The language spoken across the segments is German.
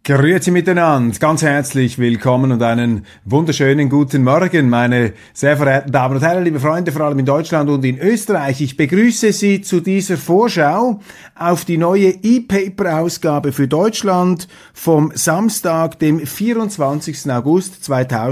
Grüezi miteinander, ganz herzlich willkommen und einen wunderschönen guten Morgen, meine sehr verehrten Damen und Herren, liebe Freunde, vor allem in Deutschland und in Österreich. Ich begrüße Sie zu dieser Vorschau auf die neue E-Paper-Ausgabe für Deutschland vom Samstag, dem 24. August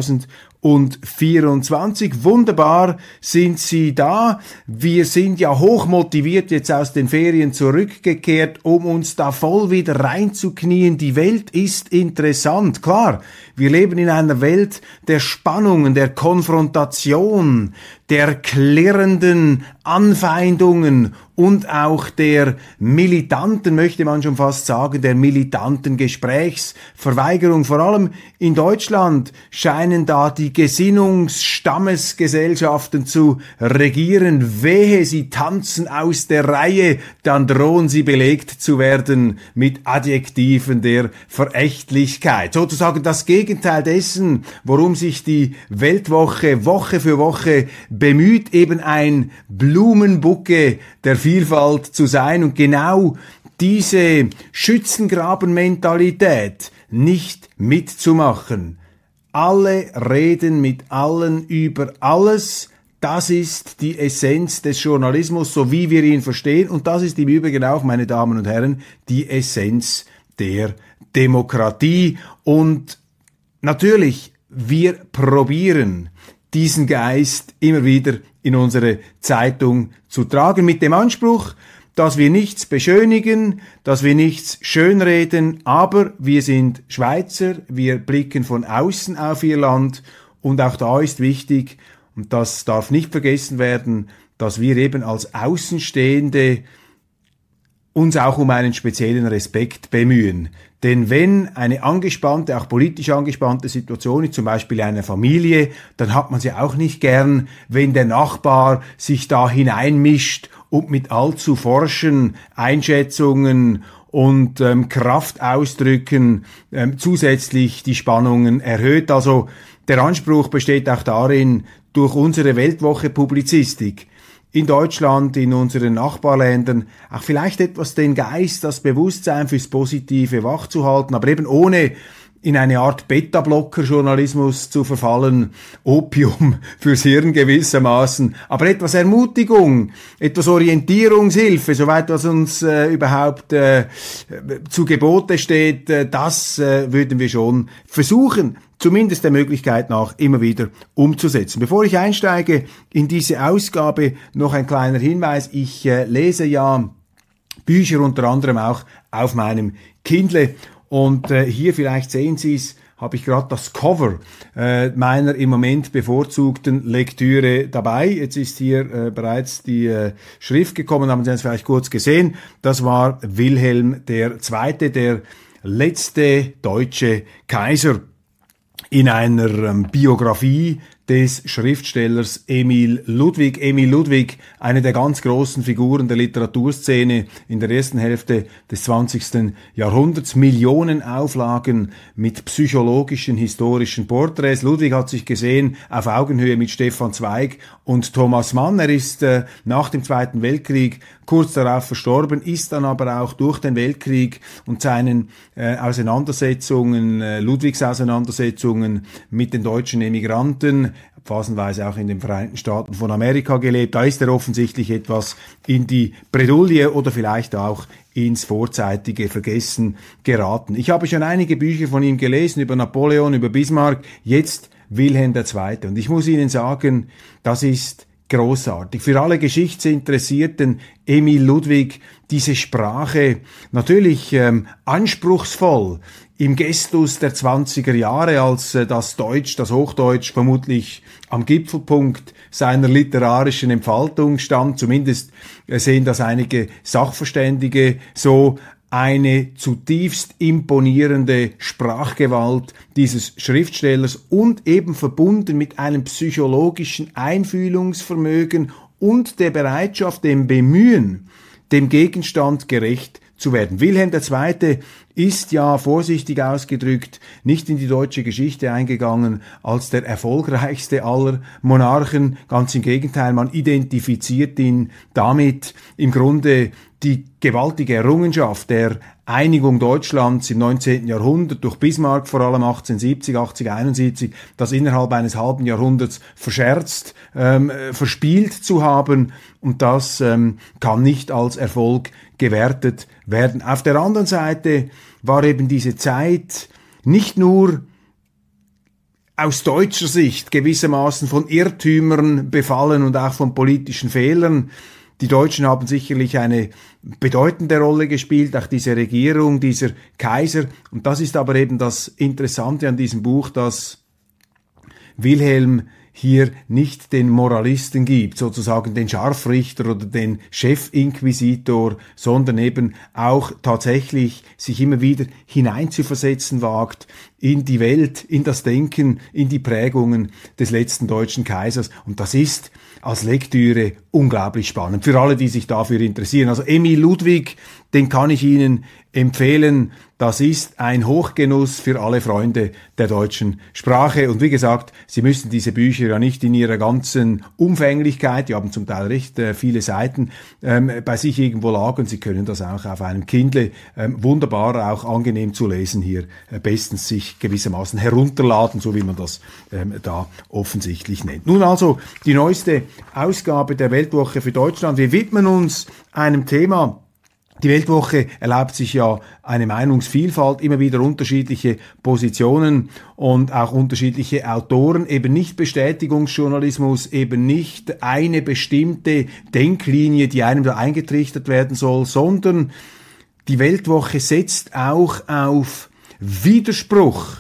2024. Wunderbar sind Sie da. Wir sind ja hoch motiviert jetzt aus den Ferien zurückgekehrt, um uns da voll wieder reinzuknien. Die Welt ist interessant. Klar, wir leben in einer Welt der Spannungen, der Konfrontation, der klirrenden Anfeindungen und auch der militanten, möchte man schon fast sagen, der militanten Gesprächsverweigerung. Vor allem in Deutschland scheinen da die Gesinnungsstammesgesellschaften zu regieren. Wehe, sie tanzen aus der Reihe, dann drohen sie belegt zu werden mit Adjektiven der Verächtlichkeit. Sozusagen das Gegenteil dessen, worum sich die Weltwoche Woche für Woche bemüht, eben ein Blumenbucke der Vielfalt zu sein und genau diese Schützengrabenmentalität nicht mitzumachen. Alle reden mit allen über alles. Das ist die Essenz des Journalismus, so wie wir ihn verstehen. Und das ist im Übrigen auch, meine Damen und Herren, die Essenz der Demokratie. Und natürlich, wir probieren diesen Geist immer wieder in unsere Zeitung zu tragen, mit dem Anspruch, dass wir nichts beschönigen, dass wir nichts schönreden, aber wir sind Schweizer, wir blicken von außen auf ihr Land und auch da ist wichtig, und das darf nicht vergessen werden, dass wir eben als Außenstehende uns auch um einen speziellen Respekt bemühen. Denn wenn eine angespannte, auch politisch angespannte Situation ist, zum Beispiel einer Familie, dann hat man sie auch nicht gern, wenn der Nachbar sich da hineinmischt und mit allzu forschen Einschätzungen und Kraftausdrücken zusätzlich die Spannungen erhöht. Also der Anspruch besteht auch darin, durch unsere Weltwoche-Publizistik in Deutschland, in unseren Nachbarländern, auch vielleicht etwas den Geist, das Bewusstsein fürs Positive wachzuhalten, aber eben ohne in eine Art Beta-Blocker-Journalismus zu verfallen, Opium fürs Hirn gewissermaßen, aber etwas Ermutigung, etwas Orientierungshilfe, soweit was uns überhaupt zu Gebote steht, das würden wir schon versuchen, zumindest der Möglichkeit nach, immer wieder umzusetzen. Bevor ich einsteige in diese Ausgabe, noch ein kleiner Hinweis. Ich lese ja Bücher unter anderem auch auf meinem Kindle und hier vielleicht sehen Sie es, habe ich gerade das Cover meiner im Moment bevorzugten Lektüre dabei. Jetzt ist hier bereits die Schrift gekommen, haben Sie es vielleicht kurz gesehen. Das war Wilhelm II., der letzte deutsche Kaiser, in einer Biografie des Schriftstellers Emil Ludwig. Emil Ludwig, eine der ganz großen Figuren der Literaturszene in der ersten Hälfte des 20. Jahrhunderts. Millionen Auflagen mit psychologischen, historischen Porträts. Ludwig hat sich gesehen auf Augenhöhe mit Stefan Zweig und Thomas Mann. Er ist nach dem Zweiten Weltkrieg kurz darauf verstorben, ist dann aber auch durch den Weltkrieg und seinen Auseinandersetzungen, Ludwigs Auseinandersetzungen mit den deutschen Emigranten, phasenweise auch in den Vereinigten Staaten von Amerika gelebt. Da ist er offensichtlich etwas in die Bredouille oder vielleicht auch ins vorzeitige Vergessen geraten. Ich habe schon einige Bücher von ihm gelesen, über Napoleon, über Bismarck, jetzt Wilhelm II. Und ich muss Ihnen sagen, das ist großartig. Für alle Geschichtsinteressierten, Emil Ludwig, diese Sprache, natürlich anspruchsvoll, im Gestus der 20er Jahre, als das Deutsch, das Hochdeutsch vermutlich am Gipfelpunkt seiner literarischen Entfaltung stand. Zumindest sehen das einige Sachverständige so. Eine zutiefst imponierende Sprachgewalt dieses Schriftstellers und eben verbunden mit einem psychologischen Einfühlungsvermögen und der Bereitschaft, dem Bemühen, dem Gegenstand gerecht zu werden. Wilhelm II. Ist ja, vorsichtig ausgedrückt, nicht in die deutsche Geschichte eingegangen als der erfolgreichste aller Monarchen. Ganz im Gegenteil, man identifiziert ihn damit im Grunde die gewaltige Errungenschaft der Einigung Deutschlands im 19. Jahrhundert durch Bismarck, vor allem 1870, 1871, das innerhalb eines halben Jahrhunderts verscherzt, verspielt zu haben, und das kann nicht als Erfolg gewertet werden. Auf der anderen Seite war eben diese Zeit nicht nur aus deutscher Sicht gewissermaßen von Irrtümern befallen und auch von politischen Fehlern. Die Deutschen haben sicherlich eine bedeutende Rolle gespielt, auch diese Regierung, dieser Kaiser. Und das ist aber eben das Interessante an diesem Buch, dass Wilhelm hier nicht den Moralisten gibt, sozusagen den Scharfrichter oder den Chefinquisitor, sondern eben auch tatsächlich sich immer wieder hineinzuversetzen wagt in die Welt, in das Denken, in die Prägungen des letzten deutschen Kaisers. Und das ist als Lektüre unglaublich spannend für alle, die sich dafür interessieren. Also Emil Ludwig, den kann ich Ihnen empfehlen. Das ist ein Hochgenuss für alle Freunde der deutschen Sprache. Und wie gesagt, Sie müssen diese Bücher ja nicht in ihrer ganzen Umfänglichkeit, die haben zum Teil recht viele Seiten, bei sich irgendwo lagern. Sie können das auch auf einem Kindle wunderbar, auch angenehm zu lesen hier, bestens sich gewissermaßen herunterladen, so wie man das da offensichtlich nennt. Nun also die neueste Ausgabe der Weltwoche für Deutschland. Wir widmen uns einem Thema. Die Weltwoche erlaubt sich ja eine Meinungsvielfalt, immer wieder unterschiedliche Positionen und auch unterschiedliche Autoren, eben nicht Bestätigungsjournalismus, eben nicht eine bestimmte Denklinie, die einem da eingetrichtert werden soll, sondern die Weltwoche setzt auch auf Widerspruch,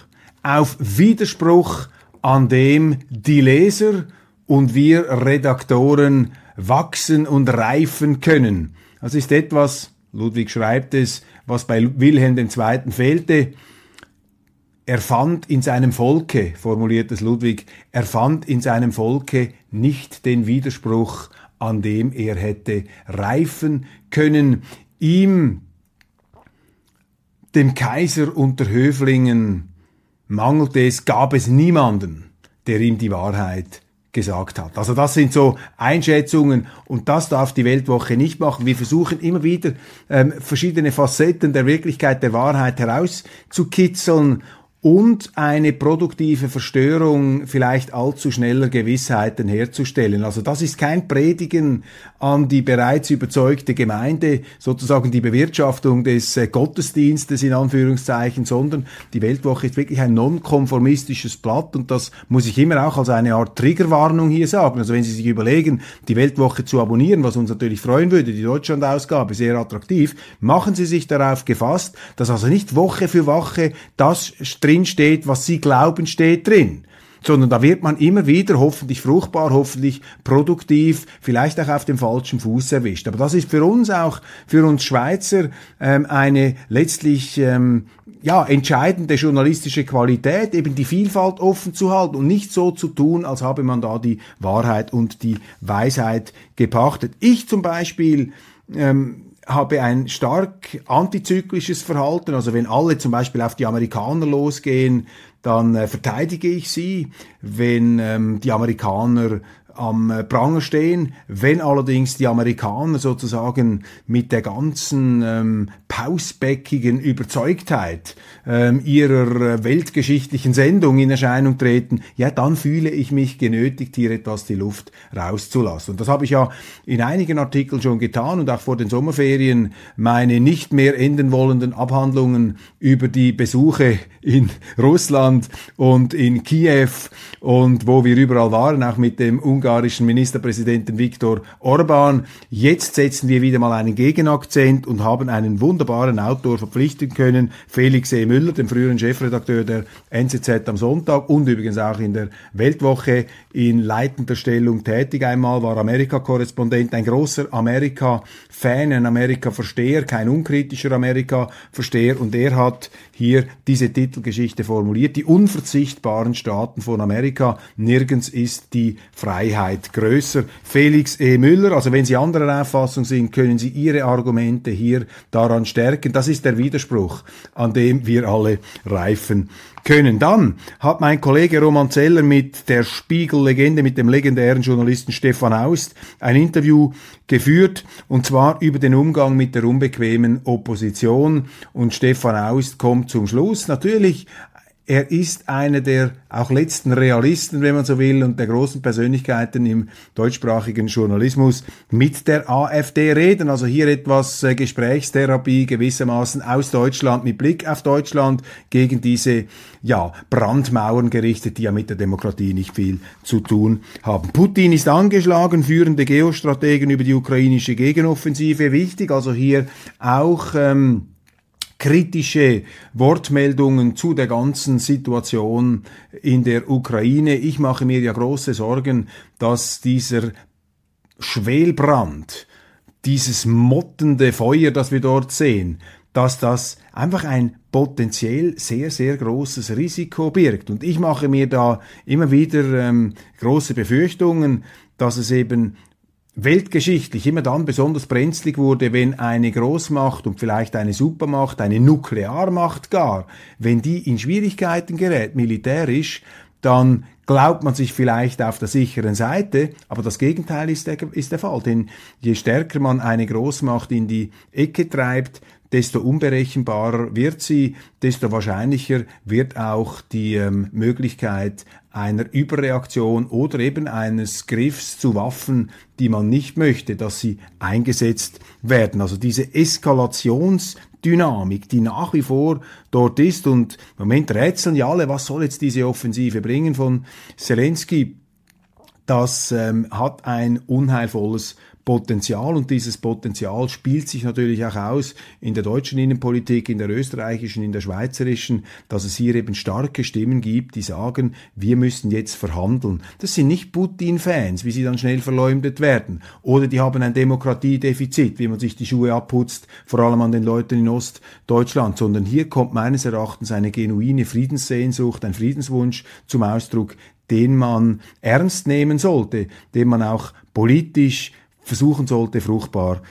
an dem die Leser und wir Redaktoren wachsen und reifen können. Das ist etwas, Ludwig schreibt es, was bei Wilhelm II. Fehlte. Er fand in seinem Volke, formuliert es Ludwig, er fand in seinem Volke nicht den Widerspruch, an dem er hätte reifen können. Ihm, dem Kaiser unter Höflingen, mangelte es, gab es niemanden, der ihm die Wahrheit gesagt hat. Also das sind so Einschätzungen und das darf die Weltwoche nicht machen. Wir versuchen immer wieder verschiedene Facetten der Wirklichkeit, der Wahrheit herauszukitzeln und eine produktive Verstörung vielleicht allzu schneller Gewissheiten herzustellen. Also das ist kein Predigen an die bereits überzeugte Gemeinde, sozusagen die Bewirtschaftung des Gottesdienstes in Anführungszeichen, sondern die Weltwoche ist wirklich ein nonkonformistisches Blatt und das muss ich immer auch als eine Art Triggerwarnung hier sagen. Also wenn Sie sich überlegen, die Weltwoche zu abonnieren, was uns natürlich freuen würde, die Deutschlandausgabe, sehr attraktiv, machen Sie sich darauf gefasst, dass also nicht Woche für Woche das drin steht, was Sie glauben, steht drin. Sondern da wird man immer wieder hoffentlich fruchtbar, hoffentlich produktiv, vielleicht auch auf dem falschen Fuß erwischt. Aber das ist für uns auch, für uns Schweizer, eine letztlich entscheidende journalistische Qualität, eben die Vielfalt offen zu halten und nicht so zu tun, als habe man da die Wahrheit und die Weisheit gepachtet. Ich zum Beispiel habe ein stark antizyklisches Verhalten. Also wenn alle zum Beispiel auf die Amerikaner losgehen, dann verteidige ich sie. Wenn die Amerikaner am Pranger stehen, wenn allerdings die Amerikaner sozusagen mit der ganzen pausbäckigen Überzeugtheit ihrer weltgeschichtlichen Sendung in Erscheinung treten, ja, dann fühle ich mich genötigt, hier etwas die Luft rauszulassen. Und das habe ich ja in einigen Artikeln schon getan und auch vor den Sommerferien meine nicht mehr enden wollenden Abhandlungen über die Besuche in Russland und in Kiew und wo wir überall waren, auch mit dem ungarischen Ministerpräsidenten Viktor Orban. Jetzt setzen wir wieder mal einen Gegenakzent und haben einen wunderbaren Autor verpflichten können, Felix E. Müller, den früheren Chefredakteur der NZZ am Sonntag und übrigens auch in der Weltwoche in leitender Stellung tätig einmal, war Amerika-Korrespondent, ein großer Amerika-Fan, ein Amerika-Versteher, kein unkritischer Amerika-Versteher, und er hat hier diese Titelgeschichte formuliert: Die unverzichtbaren Staaten von Amerika, nirgends ist die Freiheit größer. Felix E. Müller, also wenn Sie anderer Auffassung sind, können Sie Ihre Argumente hier daran stellen. stärken. Das ist der Widerspruch, an dem wir alle reifen können. Dann hat mein Kollege Roman Zeller mit der Spiegel-Legende, mit dem legendären Journalisten Stefan Aust ein Interview geführt, und zwar über den Umgang mit der unbequemen Opposition. Und Stefan Aust kommt zum Schluss, natürlich, er ist einer der auch letzten Realisten, wenn man so will, und der großen Persönlichkeiten im deutschsprachigen Journalismus mit der AfD reden. Also hier etwas Gesprächstherapie gewissermaßen aus Deutschland mit Blick auf Deutschland gegen diese Brandmauern gerichtet, die ja mit der Demokratie nicht viel zu tun haben. Putin ist angeschlagen, führende Geostrategen über die ukrainische Gegenoffensive. Wichtig, also hier auch kritische Wortmeldungen zu der ganzen Situation in der Ukraine. Ich mache mir ja große Sorgen, dass dieser Schwelbrand, dieses mottende Feuer, das wir dort sehen, dass das einfach ein potenziell sehr, sehr großes Risiko birgt. Und ich mache mir da immer wieder große Befürchtungen, dass es eben weltgeschichtlich immer dann besonders brenzlig wurde, wenn eine Großmacht und vielleicht eine Supermacht, eine Nuklearmacht gar, wenn die in Schwierigkeiten gerät, militärisch, dann glaubt man sich vielleicht auf der sicheren Seite, aber das Gegenteil ist der Fall. Denn je stärker man eine Großmacht in die Ecke treibt, desto unberechenbarer wird sie, desto wahrscheinlicher wird auch die Möglichkeit einer Überreaktion oder eben eines Griffs zu Waffen, die man nicht möchte, dass sie eingesetzt werden. Also diese Eskalationsdynamik, die nach wie vor dort ist, und im Moment rätseln ja alle, was soll jetzt diese Offensive bringen von Zelensky, das hat ein unheilvolles Potenzial, und dieses Potenzial spielt sich natürlich auch aus in der deutschen Innenpolitik, in der österreichischen, in der schweizerischen, dass es hier eben starke Stimmen gibt, die sagen, wir müssen jetzt verhandeln. Das sind nicht Putin-Fans, wie sie dann schnell verleumdet werden, oder die haben ein Demokratiedefizit, wie man sich die Schuhe abputzt, vor allem an den Leuten in Ostdeutschland, sondern hier kommt meines Erachtens eine genuine Friedenssehnsucht, ein Friedenswunsch zum Ausdruck, den man ernst nehmen sollte, den man auch politisch versuchen sollte, fruchtbar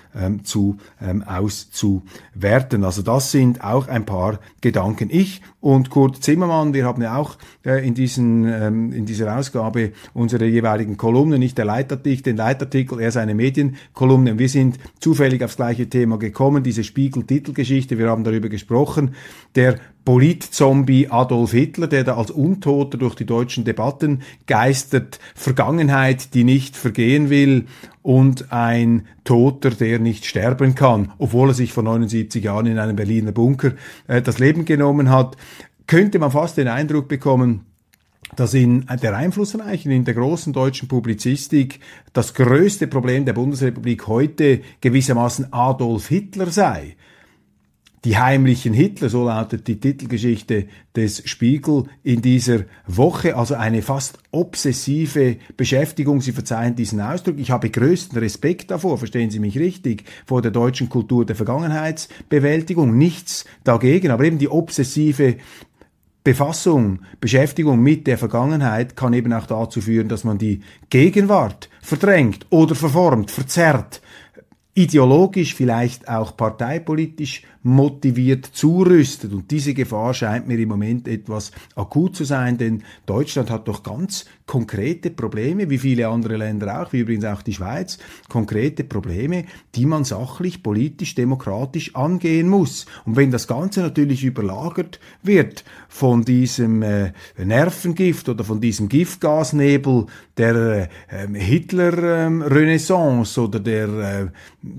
auszuwerten. Also das sind auch ein paar Gedanken. Ich und Kurt Zimmermann, wir haben ja auch in dieser Ausgabe unsere jeweiligen Kolumnen, nicht den Leitartikel, eher seine Medienkolumne. Wir sind zufällig aufs gleiche Thema gekommen, diese Spiegel-Titelgeschichte, wir haben darüber gesprochen, der Politzombie Adolf Hitler, der da als Untoter durch die deutschen Debatten geistert, Vergangenheit, die nicht vergehen will, und ein Toter, der nicht sterben kann, obwohl er sich vor 79 Jahren in einem Berliner Bunker das Leben genommen hat, könnte man fast den Eindruck bekommen, dass in der einflussreichen, in der großen deutschen Publizistik das größte Problem der Bundesrepublik heute gewissermaßen Adolf Hitler sei. Die heimlichen Hitler, so lautet die Titelgeschichte des Spiegel in dieser Woche, also eine fast obsessive Beschäftigung. Sie verzeihen diesen Ausdruck. Ich habe größten Respekt davor, verstehen Sie mich richtig, vor der deutschen Kultur der Vergangenheitsbewältigung. Nichts dagegen, aber eben die obsessive Beschäftigung mit der Vergangenheit kann eben auch dazu führen, dass man die Gegenwart verdrängt oder verformt, verzerrt, ideologisch, vielleicht auch parteipolitisch motiviert zurüstet. Und diese Gefahr scheint mir im Moment etwas akut zu sein, denn Deutschland hat doch ganz konkrete Probleme, wie viele andere Länder auch, wie übrigens auch die Schweiz, konkrete Probleme, die man sachlich, politisch, demokratisch angehen muss. Und wenn das Ganze natürlich überlagert wird von diesem Nervengift oder von diesem Giftgasnebel der Hitler-Renaissance oder der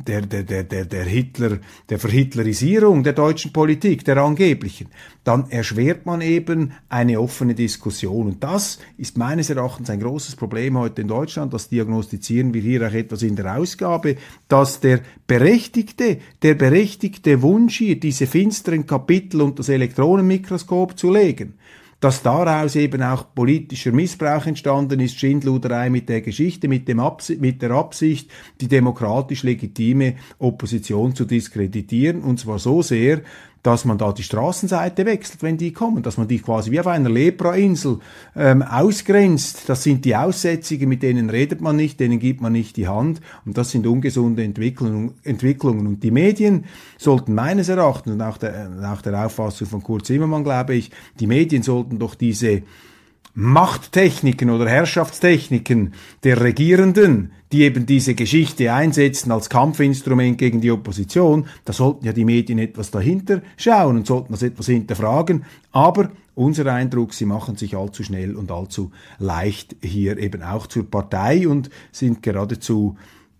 Verhitlerisierung der deutschen Politik, der angeblichen, dann erschwert man eben eine offene Diskussion. Und das ist meines Erachtens ein großes Problem heute in Deutschland. Das diagnostizieren wir hier auch etwas in der Ausgabe, dass der berechtigte Wunsch hier, diese finsteren Kapitel unter das Elektronenmikroskop zu legen, dass daraus eben auch politischer Missbrauch entstanden ist, Schindluderei mit der Geschichte, mit der Absicht, die demokratisch legitime Opposition zu diskreditieren, und zwar so sehr, dass man da die Straßenseite wechselt, wenn die kommen, dass man die quasi wie auf einer Lepra-Insel ausgrenzt. Das sind die Aussätzigen, mit denen redet man nicht, denen gibt man nicht die Hand, und das sind ungesunde Entwicklungen. Und die Medien sollten meines Erachtens, nach der Auffassung von Kurt Zimmermann, glaube ich, die Medien sollten doch diese Machttechniken oder Herrschaftstechniken der Regierenden, die eben diese Geschichte einsetzen als Kampfinstrument gegen die Opposition, da sollten ja die Medien etwas dahinter schauen und sollten das etwas hinterfragen. Aber unser Eindruck, sie machen sich allzu schnell und allzu leicht hier eben auch zur Partei und sind geradezu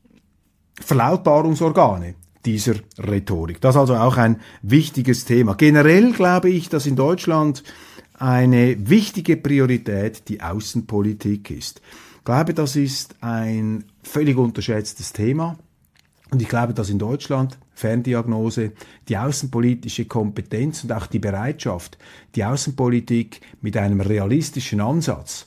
Verlautbarungsorgane dieser Rhetorik. Das ist also auch ein wichtiges Thema. Generell glaube ich, dass in Deutschland eine wichtige Priorität die Außenpolitik ist. Ich glaube, das ist ein völlig unterschätztes Thema. Und ich glaube, dass in Deutschland, Ferndiagnose, die außenpolitische Kompetenz und auch die Bereitschaft, die Außenpolitik mit einem realistischen Ansatz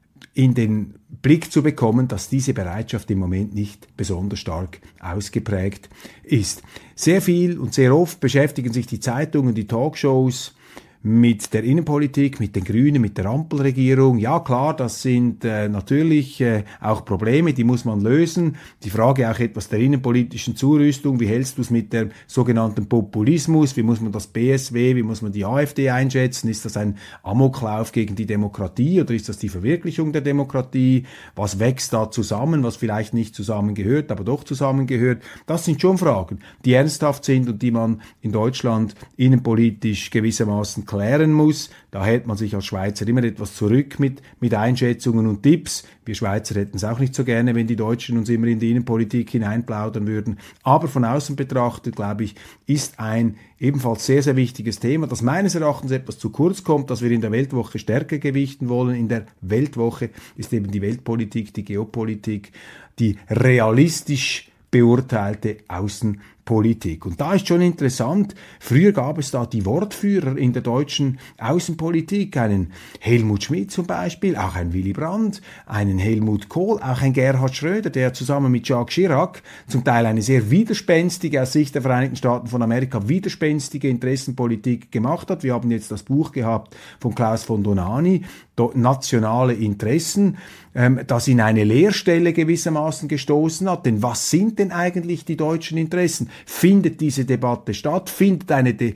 in den Blick zu bekommen, dass diese Bereitschaft im Moment nicht besonders stark ausgeprägt ist. Sehr viel und sehr oft beschäftigen sich die Zeitungen, die Talkshows mit der Innenpolitik, mit den Grünen, mit der Ampelregierung. Ja klar, das sind natürlich auch Probleme, die muss man lösen. Die Frage auch etwas der innenpolitischen Zurüstung, wie hältst du es mit dem sogenannten Populismus, wie muss man das BSW, wie muss man die AfD einschätzen, ist das ein Amoklauf gegen die Demokratie oder ist das die Verwirklichung der Demokratie, was wächst da zusammen, was vielleicht nicht zusammengehört, aber doch zusammengehört. Das sind schon Fragen, die ernsthaft sind und die man in Deutschland innenpolitisch gewissermaßen klären muss. Da hält man sich als Schweizer immer etwas zurück mit Einschätzungen und Tipps. Wir Schweizer hätten es auch nicht so gerne, wenn die Deutschen uns immer in die Innenpolitik hineinplaudern würden. Aber von außen betrachtet, glaube ich, ist ein ebenfalls sehr, sehr wichtiges Thema, das meines Erachtens etwas zu kurz kommt, das wir in der Weltwoche stärker gewichten wollen. In der Weltwoche ist eben die Weltpolitik, die Geopolitik, die realistisch beurteilte Außenpolitik. Und da ist schon interessant, früher gab es da die Wortführer in der deutschen Außenpolitik, einen Helmut Schmidt zum Beispiel, auch einen Willy Brandt, einen Helmut Kohl, auch einen Gerhard Schröder, der zusammen mit Jacques Chirac zum Teil eine sehr widerspenstige, aus Sicht der Vereinigten Staaten von Amerika, widerspenstige Interessenpolitik gemacht hat. Wir haben jetzt das Buch gehabt von Klaus von Donani, nationale Interessen, das in eine Leerstelle gewissermaßen gestoßen hat. Denn was sind denn eigentlich die deutschen Interessen? Findet diese Debatte statt? Findet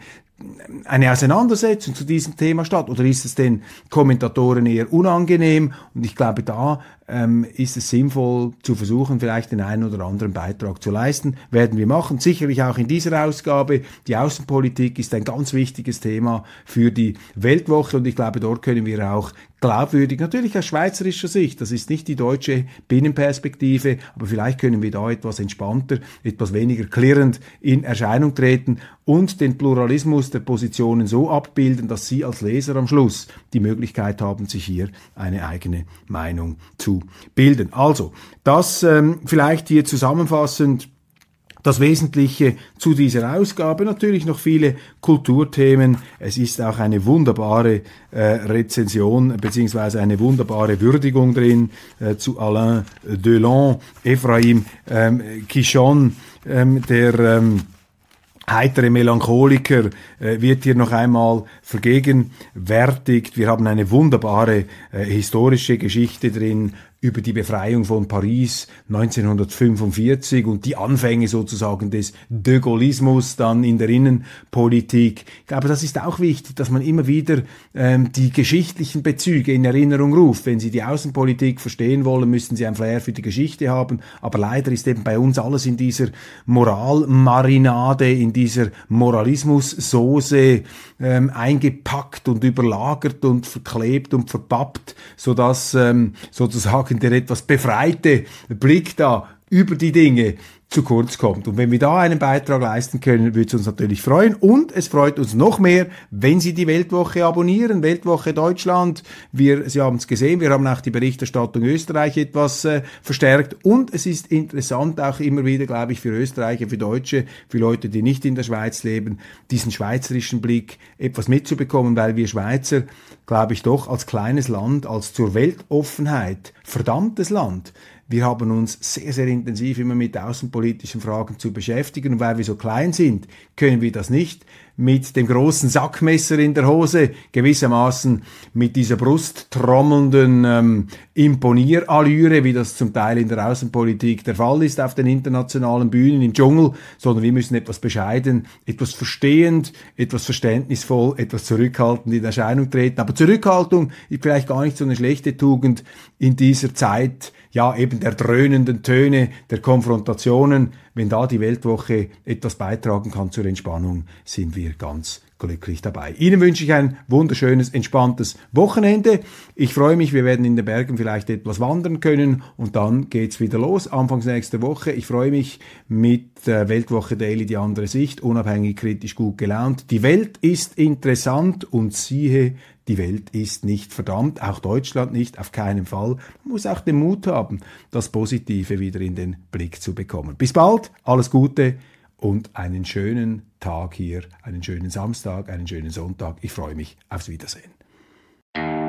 eine Auseinandersetzung zu diesem Thema statt? Oder ist es den Kommentatoren eher unangenehm? Und ich glaube, da ist es sinnvoll zu versuchen, vielleicht den einen oder anderen Beitrag zu leisten. Werden wir machen. Sicherlich auch in dieser Ausgabe. Die Außenpolitik ist ein ganz wichtiges Thema für die Weltwoche und ich glaube, dort können wir auch glaubwürdig, natürlich aus schweizerischer Sicht, das ist nicht die deutsche Binnenperspektive, aber vielleicht können wir da etwas entspannter, etwas weniger klirrend in Erscheinung treten und den Pluralismus der Positionen so abbilden, dass Sie als Leser am Schluss die Möglichkeit haben, sich hier eine eigene Meinung zu bilden. Also, das vielleicht hier zusammenfassend das Wesentliche zu dieser Ausgabe. Natürlich noch viele Kulturthemen. Es ist auch eine wunderbare Rezension beziehungsweise eine wunderbare Würdigung drin zu Alain Delon, Ephraim Kishon, der heitere Melancholiker wird hier noch einmal vergegenwärtigt. Wir haben eine wunderbare historische Geschichte drin über die Befreiung von Paris 1945 und die Anfänge sozusagen des De Gaullismus dann in der Innenpolitik. Ich glaube, das ist auch wichtig, dass man immer wieder die geschichtlichen Bezüge in Erinnerung ruft. Wenn Sie die Außenpolitik verstehen wollen, müssen Sie ein Flair für die Geschichte haben. Aber leider ist eben bei uns alles in dieser Moralmarinade, in dieser Moralismussoße eingepackt und überlagert und verklebt und verpappt, sodass sozusagen der etwas befreite Blick da über die Dinge zu kurz kommt. Und wenn wir da einen Beitrag leisten können, würde es uns natürlich freuen. Und es freut uns noch mehr, wenn Sie die Weltwoche abonnieren. Weltwoche Deutschland. Sie haben es gesehen, wir haben auch die Berichterstattung Österreich etwas verstärkt. Und es ist interessant auch immer wieder, glaube ich, für Österreicher, für Deutsche, für Leute, die nicht in der Schweiz leben, diesen schweizerischen Blick etwas mitzubekommen, weil wir Schweizer, glaube ich, doch als kleines Land, als zur Weltoffenheit verdammtes Land, wir haben uns sehr, sehr intensiv immer mit außenpolitischen Fragen zu beschäftigen und weil wir so klein sind, können wir das nicht mit dem großen Sackmesser in der Hose, gewissermaßen mit dieser brusttrommelnden Imponierallüre, wie das zum Teil in der Außenpolitik der Fall ist auf den internationalen Bühnen im Dschungel, sondern wir müssen etwas bescheiden, etwas verstehend, etwas verständnisvoll, etwas zurückhaltend in Erscheinung treten. Aber Zurückhaltung ist vielleicht gar nicht so eine schlechte Tugend in dieser Zeit, ja, eben der dröhnenden Töne, der Konfrontationen. Wenn da die Weltwoche etwas beitragen kann zur Entspannung, sind wir ganz glücklich dabei. Ihnen wünsche ich ein wunderschönes, entspanntes Wochenende. Ich freue mich, wir werden in den Bergen vielleicht etwas wandern können und dann geht's wieder los, anfangs nächster Woche. Ich freue mich mit Weltwoche Daily, die andere Sicht, unabhängig, kritisch, gut gelaunt. Die Welt ist interessant und siehe, die Welt ist nicht verdammt, auch Deutschland nicht, auf keinen Fall. Man muss auch den Mut haben, das Positive wieder in den Blick zu bekommen. Bis bald, alles Gute und einen schönen Tag hier, einen schönen Samstag, einen schönen Sonntag. Ich freue mich aufs Wiedersehen.